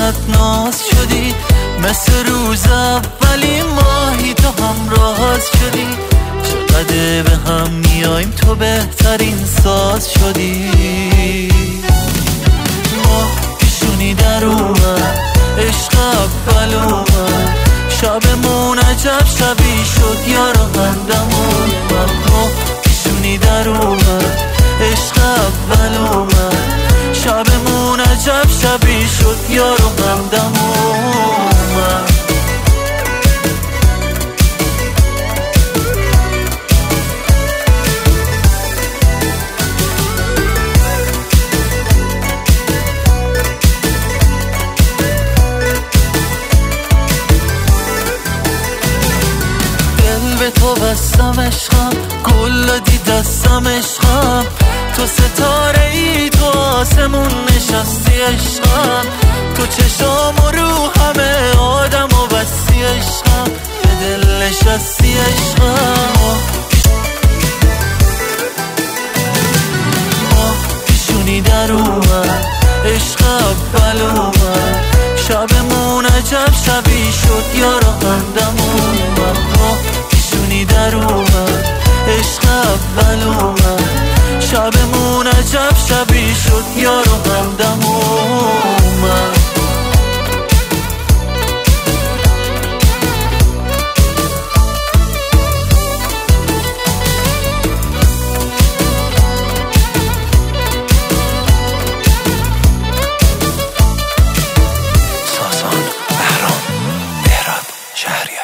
چشمت ناز شدی، مثل روز اولی ماهی تو همراز شدی. چقدر به هم میایم تو بهترین ساز شدی. ماه پیشونی در اومد، عشق اول اومد، شبمون عجب شبی شد یارو همدمون. ماه پیشونی در اومد، عشق اول اومد، شبمون عجب شبی شد یارو همدمون. به تو بستم عشقم، گل دادی دستم عشقم، تو ستاره ای تو آسمون نشستی عشقم، تو چشام و رو همه آدم و بستی عشقم، به دل نشستی عشقم. ماه پیشونی در اومد، عشق اول اومد، شبمون عجب شبی شد یارو همدمون. ماه پیشونی در اومد، عشق اول اومد، شبمون عجب شبی شد یارو همدمون. سازان، بهرام، مهراد، شهری.